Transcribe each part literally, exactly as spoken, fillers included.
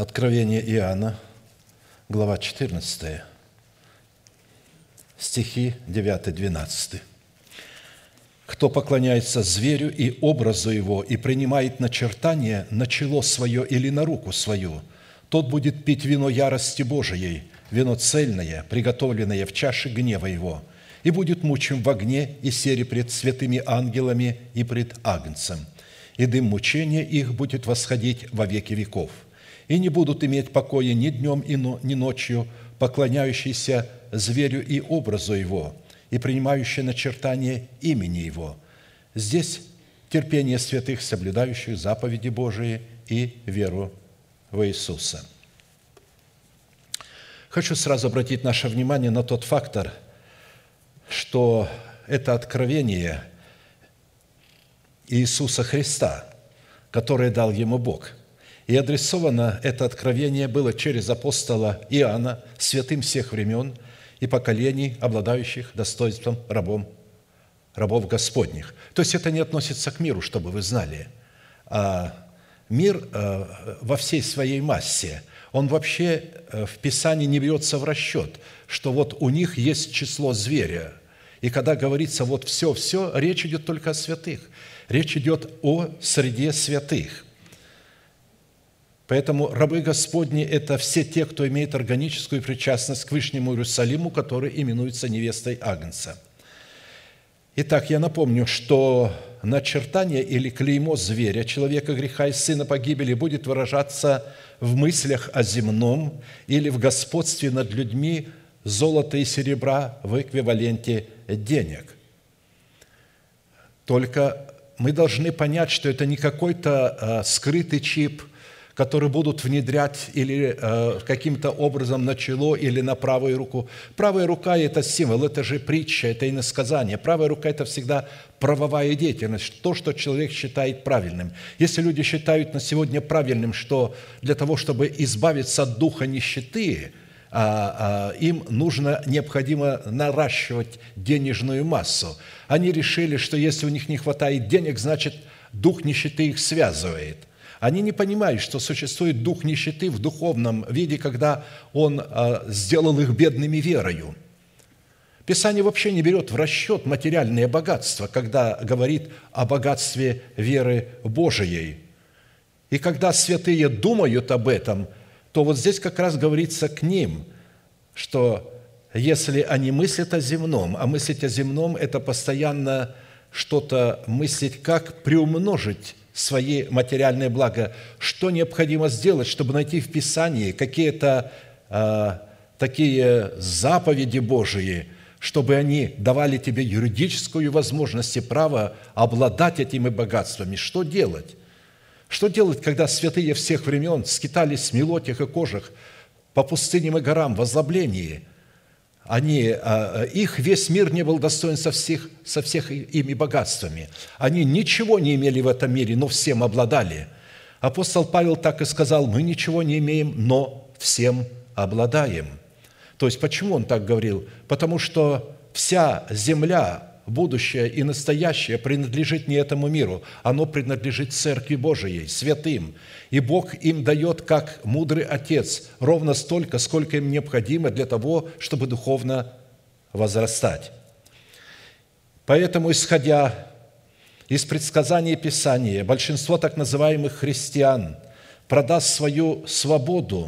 Откровение Иоанна, глава четырнадцатая, стихи девятый-двенадцатый. «Кто поклоняется зверю и образу его и принимает начертание на чело свое или на руку свою, тот будет пить вино ярости Божией, вино цельное, приготовленное в чаше гнева его, и будет мучим в огне и сере пред святыми ангелами и пред Агнцем, и дым мучения их будет восходить во веки веков. И не будут иметь покоя ни днем, ни ночью, поклоняющиеся зверю и образу его, и принимающие начертание имени его». Здесь терпение святых, соблюдающих заповеди Божии и веру в Иисуса. Хочу сразу обратить наше внимание на тот фактор, что это откровение Иисуса Христа, которое дал ему Бог. И адресовано это откровение было через апостола Иоанна святым всех времен и поколений, обладающих достоинством рабом, рабов Господних. То есть это не относится к миру, чтобы вы знали. А мир во всей своей массе, он вообще в Писании не берется в расчет, что вот у них есть число зверя. И когда говорится вот все-все, речь идет только о святых. Речь идет о среде святых. Поэтому рабы Господни – это все те, кто имеет органическую причастность к Вышнему Иерусалиму, который именуется невестой Агнца. Итак, я напомню, что начертание или клеймо зверя, человека греха и сына погибели будет выражаться в мыслях о земном или в господстве над людьми золота и серебра в эквиваленте денег. Только мы должны понять, что это не какой-то скрытый чип, которые будут внедрять или э, каким-то образом на чело или на правую руку. Правая рука – это символ, это же притча, это иносказание. Правая рука – это всегда правовая деятельность, то, что человек считает правильным. Если люди считают на сегодня правильным, что для того, чтобы избавиться от духа нищеты, а, а, им нужно, необходимо наращивать денежную массу. Они решили, что если у них не хватает денег, значит, дух нищеты их связывает. Они не понимают, что существует дух нищеты в духовном виде, когда он а, сделал их бедными верою. Писание вообще не берет в расчет материальное богатство, когда говорит о богатстве веры Божией. И когда святые думают об этом, то вот здесь как раз говорится к ним, что если они мыслят о земном, а мыслить о земном – это постоянно что-то мыслить, как приумножить свои материальные блага, что необходимо сделать, чтобы найти в Писании какие-то э, такие заповеди Божии, чтобы они давали тебе юридическую возможность и право обладать этими богатствами. Что делать? Что делать, когда святые всех времен скитались в мелотях и кожах по пустыням и горам в озлоблении? Они, их весь мир не был достоин со всех, со всех ими богатствами. Они ничего не имели в этом мире, но всем обладали. Апостол Павел так и сказал: мы ничего не имеем, но всем обладаем. То есть, почему он так говорил? Потому что вся земля, будущее и настоящее принадлежит не этому миру, оно принадлежит Церкви Божией, святым. И Бог им дает, как мудрый Отец, ровно столько, сколько им необходимо для того, чтобы духовно возрастать. Поэтому, исходя из предсказаний Писания, большинство так называемых христиан продаст свою свободу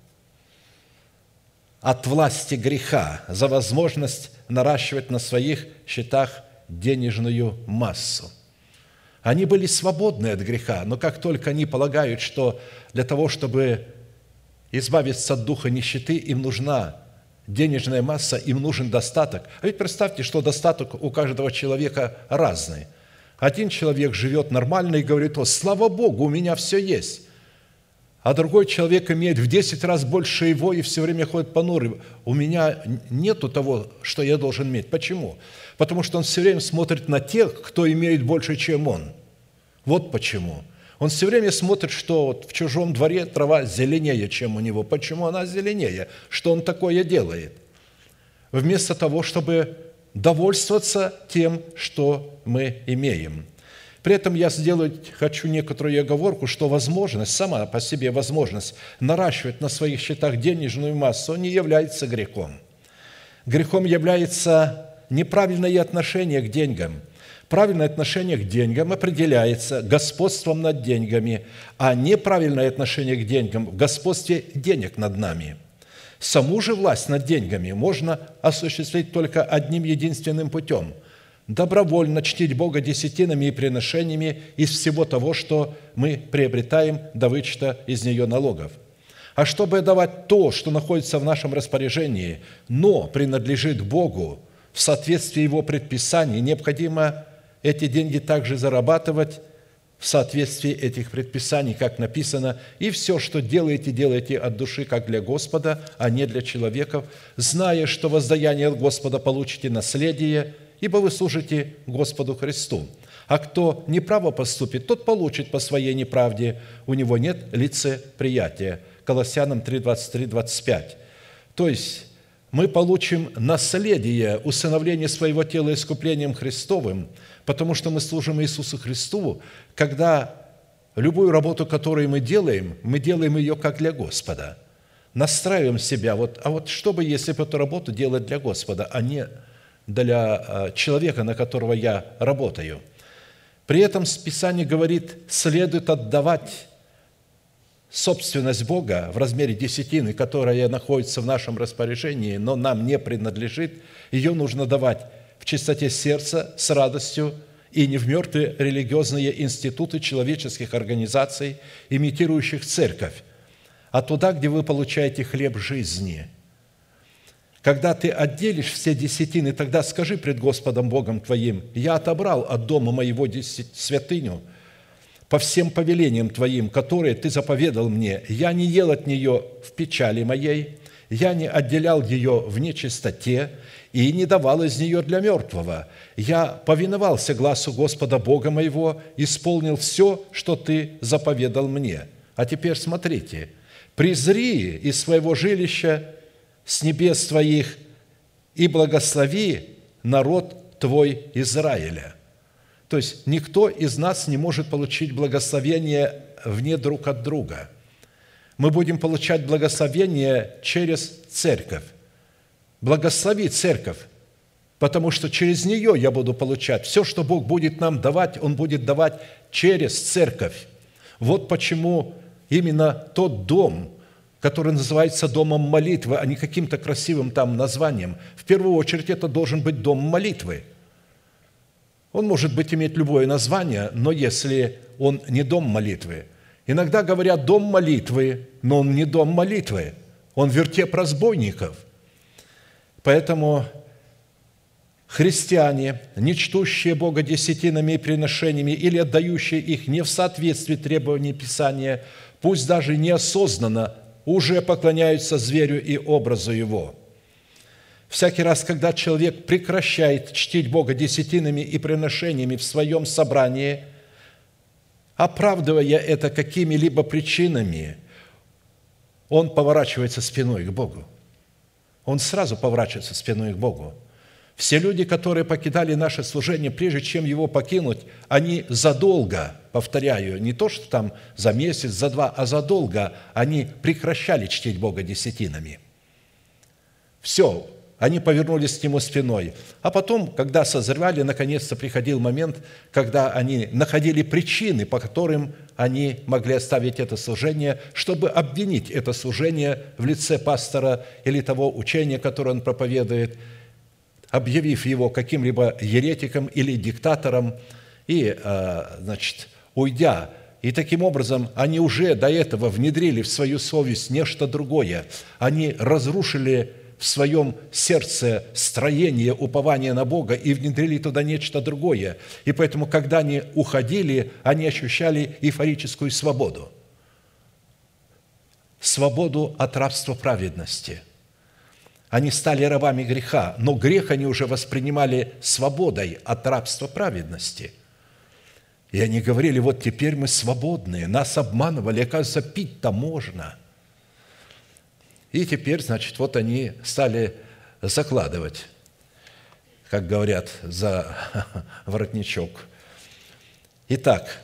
от власти греха за возможность наращивать на своих счетах денежную массу. Они были свободны от греха, но как только они полагают, что для того, чтобы избавиться от духа нищеты, им нужна денежная масса, им нужен достаток. А ведь представьте, что достаток у каждого человека разный. Один человек живет нормально и говорит: о, слава Богу, у меня все есть. А другой человек имеет в десять раз больше его и все время ходит понурый. У меня нету того, что я должен иметь. Почему? Потому что он все время смотрит на тех, кто имеет больше, чем он. Вот почему. Он все время смотрит, что вот в чужом дворе трава зеленее, чем у него. Почему она зеленее? Что он такое делает? Вместо того, чтобы довольствоваться тем, что мы имеем. При этом я сделать хочу некоторую оговорку, что возможность, сама по себе возможность наращивать на своих счетах денежную массу не является грехом. Грехом является неправильное отношение к деньгам. Правильное отношение к деньгам определяется господством над деньгами, а неправильное отношение к деньгам – в господстве денег над нами. Саму же власть над деньгами можно осуществить только одним единственным путем – добровольно чтить Бога десятинами и приношениями из всего того, что мы приобретаем до вычета из нее налогов. А чтобы давать то, что находится в нашем распоряжении, но принадлежит Богу в соответствии Его предписаний, необходимо эти деньги также зарабатывать в соответствии этих предписаний, как написано, «И все, что делаете, делайте от души, как для Господа, а не для человеков, зная, что воздаяние от Господа получите наследие, ибо вы служите Господу Христу. А кто неправо поступит, тот получит по своей неправде, у него нет лицеприятия». Колоссянам три, двадцать три, двадцать пять. То есть, мы получим наследие усыновления своего тела искуплением Христовым, потому что мы служим Иисусу Христу, когда любую работу, которую мы делаем, мы делаем ее как для Господа. Настраиваем себя, вот, а вот что бы, если бы эту работу делать для Господа, а не для человека, на которого я работаю. При этом Писание говорит, следует отдавать собственность Бога в размере десятины, которая находится в нашем распоряжении, но нам не принадлежит, ее нужно давать в чистоте сердца, с радостью, и не в мертвые религиозные институты человеческих организаций, имитирующих церковь, а туда, где вы получаете хлеб жизни. Когда ты отделишь все десятины, тогда скажи пред Господом Богом твоим: «Я отобрал от дома моего святыню по всем повелениям твоим, которые ты заповедал мне. Я не ел от нее в печали моей, я не отделял ее в нечистоте и не давал из нее для мертвого. Я повиновался гласу Господа Бога моего, исполнил все, что ты заповедал мне». А теперь смотрите: «Презри из своего жилища с небес твоих и благослови народ твой Израиля». То есть никто из нас не может получить благословение вне друг от друга. Мы будем получать благословение через церковь. Благослови церковь, потому что через нее я буду получать. Все, что Бог будет нам давать, Он будет давать через церковь. Вот почему именно тот дом, который называется домом молитвы, а не каким-то красивым там названием, в первую очередь это должен быть дом молитвы. Он может быть иметь любое название, но если он не дом молитвы. Иногда говорят «дом молитвы», но он не дом молитвы, он вертеп разбойников. Поэтому христиане, не чтущие Бога десятинами и приношениями или отдающие их не в соответствии требований Писания, пусть даже неосознанно, уже поклоняются зверю и образу его. Всякий раз, когда человек прекращает чтить Бога десятинами и приношениями в своем собрании, оправдывая это какими-либо причинами, он поворачивается спиной к Богу. Он сразу поворачивается спиной к Богу. Все люди, которые покидали наше служение, прежде чем его покинуть, они задолго, повторяю, не то, что там за месяц, за два, а задолго они прекращали чтить Бога десятинами. Все, они повернулись к Нему спиной. А потом, когда созревали, наконец-то приходил момент, когда они находили причины, по которым они могли оставить это служение, чтобы обвинить это служение в лице пастора или того учения, которое он проповедует, объявив его каким-либо еретиком или диктатором, и, значит, уйдя. И таким образом они уже до этого внедрили в свою совесть нечто другое. Они разрушили в своем сердце строение упования на Бога и внедрили туда нечто другое. И поэтому, когда они уходили, они ощущали эйфорическую свободу. Свободу от рабства праведности. Они стали рабами греха, но грех они уже воспринимали свободой от рабства праведности. И они говорили: вот теперь мы свободные, нас обманывали, оказывается, пить-то можно. И теперь, значит, вот они стали закладывать, как говорят, за воротничок. Итак,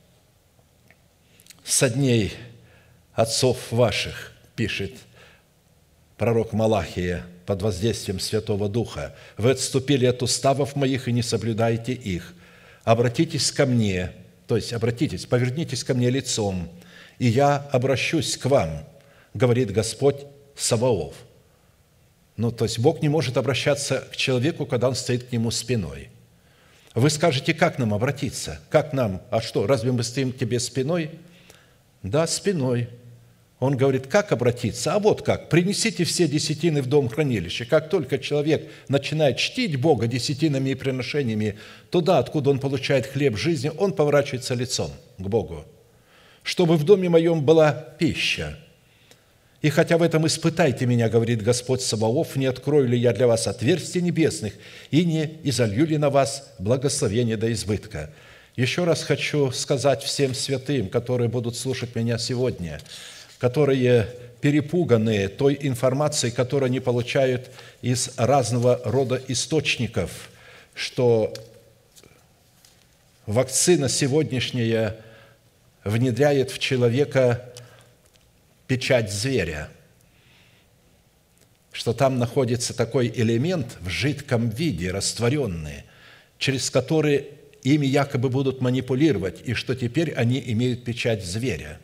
со дней отцов ваших, пишет пророк Малахия под воздействием Святого Духа, вы отступили от уставов моих и не соблюдаете их. Обратитесь ко мне, то есть обратитесь, повернитесь ко мне лицом, и я обращусь к вам, говорит Господь Саваоф. Ну, то есть Бог не может обращаться к человеку, когда он стоит к нему спиной. Вы скажете, как нам обратиться? Как нам? А что, разве мы стоим к тебе спиной? Да, спиной. Он говорит, как обратиться? А вот как. Принесите все десятины в дом хранилища. Как только человек начинает чтить Бога десятинами и приношениями туда, откуда он получает хлеб жизни, он поворачивается лицом к Богу. Чтобы в доме моем была пища. И хотя в этом испытайте меня, говорит Господь Саваоф, не открою ли я для вас отверстий небесных и не изолью ли на вас благословение до избытка. Еще раз хочу сказать всем святым, которые будут слушать меня сегодня, которые перепуганы той информацией, которую они получают из разного рода источников, что вакцина сегодняшняя внедряет в человека печать зверя, что там находится такой элемент в жидком виде, растворенный, через который ими якобы будут манипулировать, и что теперь они имеют печать зверя.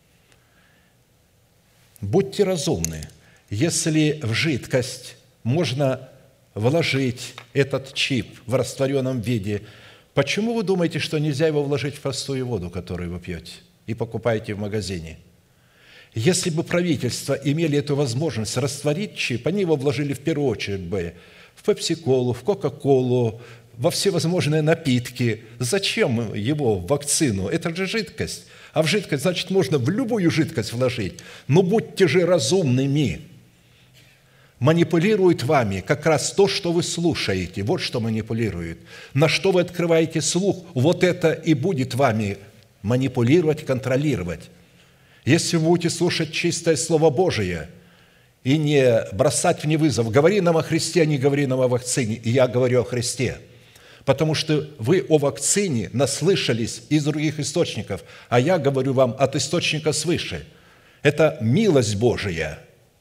Будьте разумны. Если в жидкость можно вложить этот чип в растворенном виде, почему вы думаете, что нельзя его вложить в простую воду, которую вы пьете и покупаете в магазине? Если бы правительство имели эту возможность растворить чип, они его вложили в первую очередь бы в пепси-колу, в кока-колу, во всевозможные напитки. Зачем его в вакцину? Это же жидкость. А в жидкость, значит, можно в любую жидкость вложить. Но будьте же разумными. Манипулирует вами как раз то, что вы слушаете. Вот что манипулирует. На что вы открываете слух, вот это и будет вами манипулировать, контролировать. Если вы будете слушать чистое Слово Божие и не бросать мне вызов, говори нам о Христе, а не говори нам о вакцине, и я говорю о Христе, потому что вы о вакцине наслышались из других источников, а я говорю вам от источника свыше. Это милость Божия,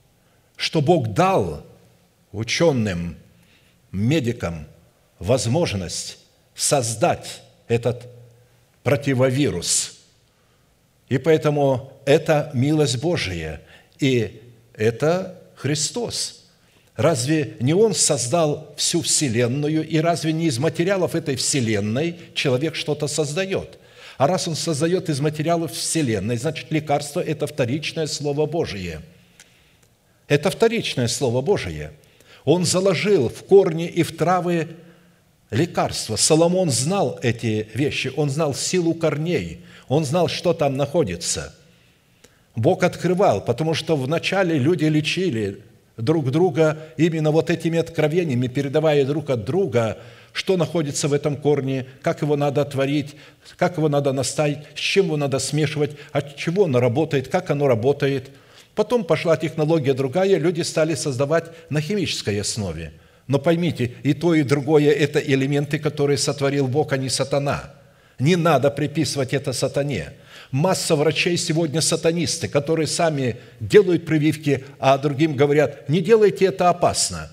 что Бог дал ученым, медикам возможность создать этот противовирус. И поэтому это милость Божия, и это Христос. Разве не Он создал всю Вселенную, и разве не из материалов этой Вселенной человек что-то создает? А раз Он создает из материалов Вселенной, значит, лекарство – это вторичное Слово Божие. Это вторичное Слово Божие. Он заложил в корни и в травы лекарства. Соломон знал эти вещи, он знал силу корней, он знал, что там находится. Бог открывал, потому что вначале люди лечили друг друга именно вот этими откровениями, передавая друг от друга, что находится в этом корне, как его надо творить, как его надо наставить, с чем его надо смешивать, от чего оно работает, как оно работает. Потом пошла технология другая, люди стали создавать на химической основе. Но поймите, и то, и другое – это элементы, которые сотворил Бог, а не сатана. Не надо приписывать это сатане. Масса врачей сегодня сатанисты, которые сами делают прививки, а другим говорят, не делайте это, опасно.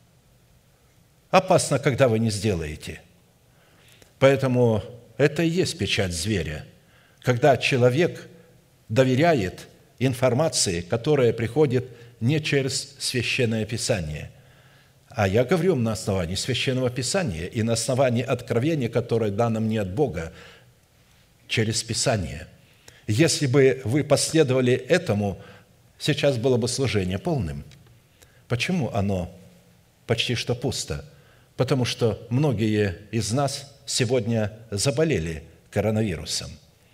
Опасно, когда вы не сделаете. Поэтому это и есть печать зверя. Когда человек доверяет информации, которая приходит не через Священное Писание. А я говорю на основании Священного Писания и на основании откровения, которое дано мне от Бога через Писание. Если бы вы последовали этому, сейчас было бы служение полным. Почему оно почти что пусто? Потому что многие из нас сегодня заболели коронавирусом.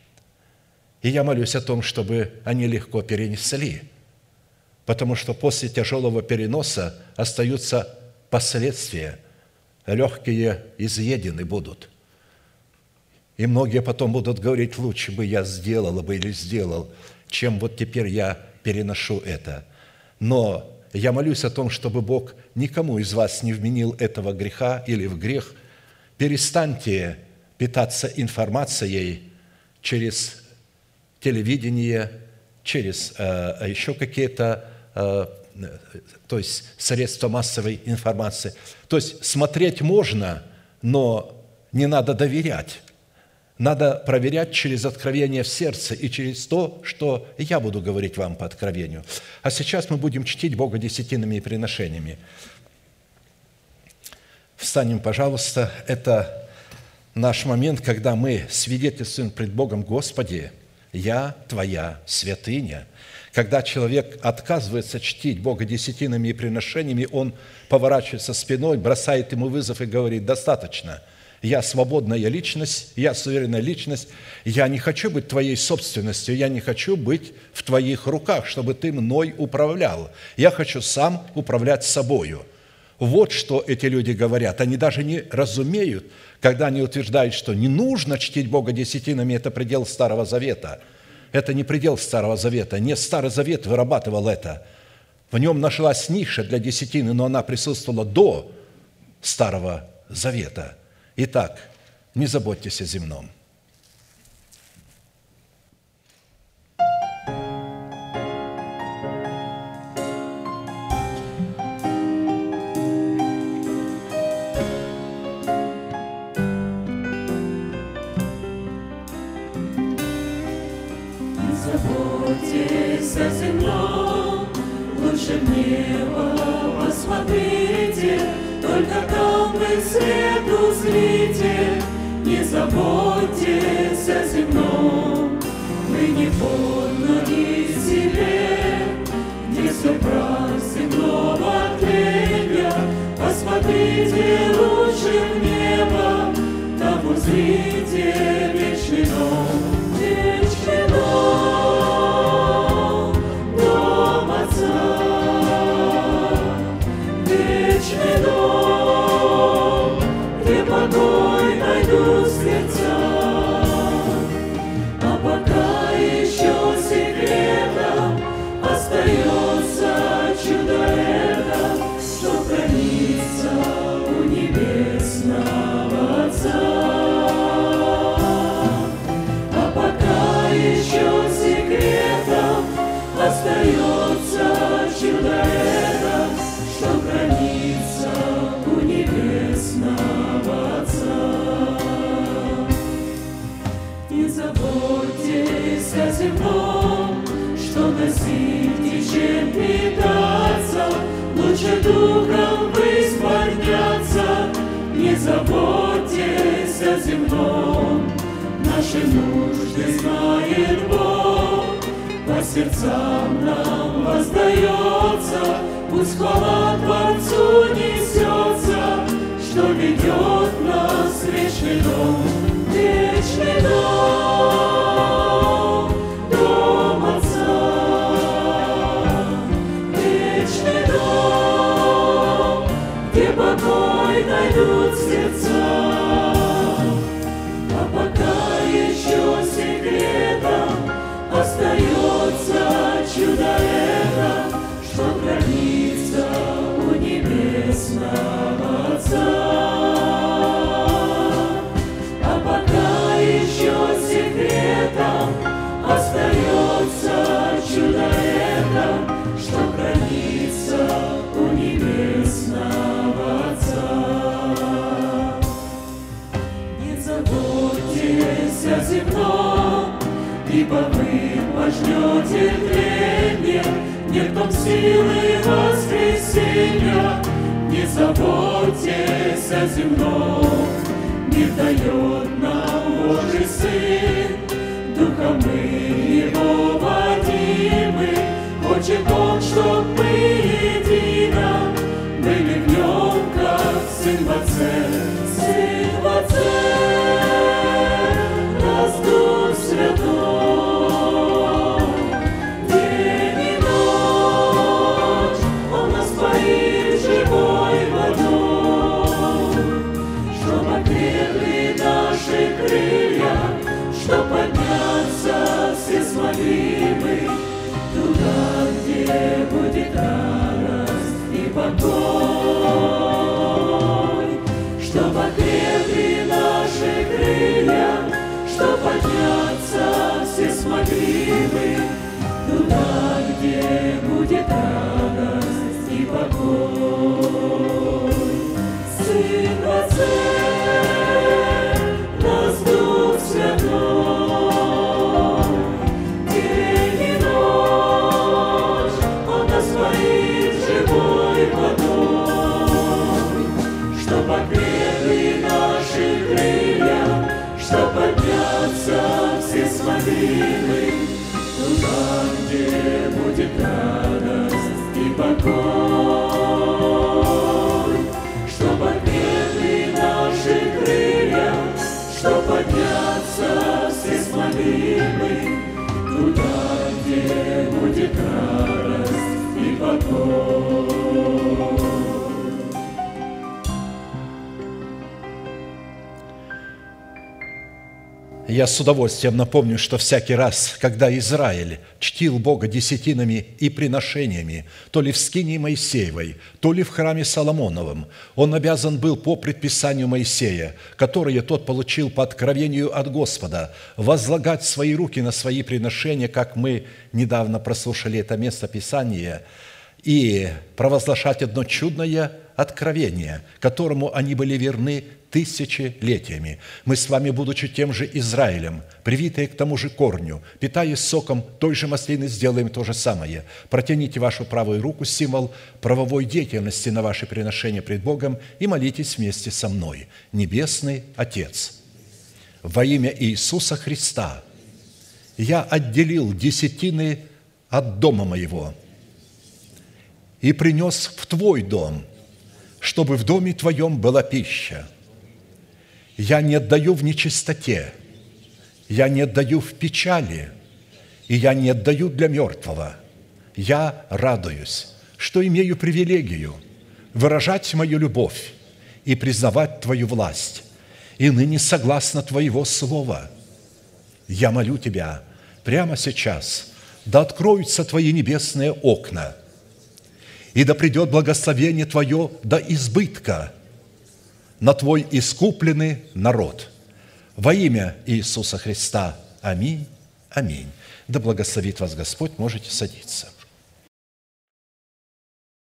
И я молюсь о том, чтобы они легко перенесли, потому что после тяжелого переноса остаются последствия, легкие изъедены будут. И многие потом будут говорить, лучше бы я сделала бы или сделал, чем вот теперь я переношу это. Но я молюсь о том, чтобы Бог никому из вас не вменил этого греха или в грех. Перестаньте питаться информацией через телевидение, через э, еще какие-то э, то есть средства массовой информации. То есть смотреть можно, но не надо доверять. Надо проверять через откровение в сердце и через то, что я буду говорить вам по откровению. А сейчас мы будем чтить Бога десятинными и приношениями. Встанем, пожалуйста. Это наш момент, когда мы свидетельствуем пред Богом: Господи, я Твоя святыня. Когда человек отказывается чтить Бога десятинами и приношениями, он поворачивается спиной, бросает ему вызов и говорит: достаточно, я свободная личность, я суверенная личность, я не хочу быть твоей собственностью, я не хочу быть в твоих руках, чтобы ты мной управлял. Я хочу сам управлять собою. Вот что эти люди говорят. Они даже не разумеют, когда они утверждают, что не нужно чтить Бога десятинами, это предел Старого Завета. Это не предел Старого Завета. Не Старый Завет вырабатывал это. В нем нашлась ниша для десятины, но она присутствовала до Старого Завета. Итак, не заботьтесь о земном. Заботьтесь о земном, лучше в небо посмотрите, только там вы свет узрите. Не заботьтесь о земном, вы не подняли себе, где все прах земного тления. Посмотрите лучше в небо, там узрите вечный дом, вечный дом. Покой найду сердца, а пока еще секретом остается чудо это, что хранится у небесного Отца. А пока еще секретом остается чудо это, что хранится у небесного Отца. Не заботьтесь о земном, что носить и чем питаться, лучше духом вы исполняться. Не заботьтесь о земном, наши нужды знает Бог, по сердцам нам воздается. Пусть хвала Творцу несется, что ведет нас в вечный дом, вечный дом, дом Отца, вечный дом, где покой найдут сердца. А пока еще секретом остается чудо это, что хранится у небесного Отца. А пока еще секретом остается чудо это, что хранится у небесного Отца. Не заботьтесь о земном, ибо вы пожнете тление, нет в том силы воскресения. Не заботьтесь о земном, мир дает нам Божий Сын, Духом мы Его водимы. Хочет Он, чтоб мы едино были в Нем, как Сын в Отце, Сын в Отце, нас Дух Святой. Что подняться все смогли мы туда, где где будет радость и покой, что подняты наши крылья, что подняться все смогли, туда, где будет радость и покой. Я с удовольствием напомню, что всякий раз, когда Израиль чтил Бога десятинами и приношениями, то ли в скинии Моисеевой, то ли в храме Соломоновом, он обязан был по предписанию Моисея, которое тот получил по откровению от Господа, возлагать свои руки на свои приношения, как мы недавно прослушали это место Писания, и провозглашать одно чудное откровение, которому они были верны тысячелетиями. Мы с вами, будучи тем же Израилем, привитые к тому же корню, питаясь соком той же маслины, сделаем то же самое. Протяните вашу правую руку, символ правовой деятельности на ваше приношение пред Богом, и молитесь вместе со мной. Небесный Отец, во имя Иисуса Христа я отделил десятины от дома моего и принес в Твой дом, чтобы в доме Твоем была пища. Я не отдаю в нечистоте, я не отдаю в печали, и я не отдаю для мертвого. Я радуюсь, что имею привилегию выражать мою любовь и признавать Твою власть, и ныне согласно Твоего слова. Я молю Тебя прямо сейчас, да откроются Твои небесные окна, и да придет благословение Твое до избытка на Твой искупленный народ. Во имя Иисуса Христа. Аминь. Аминь. Да благословит вас Господь. Можете садиться.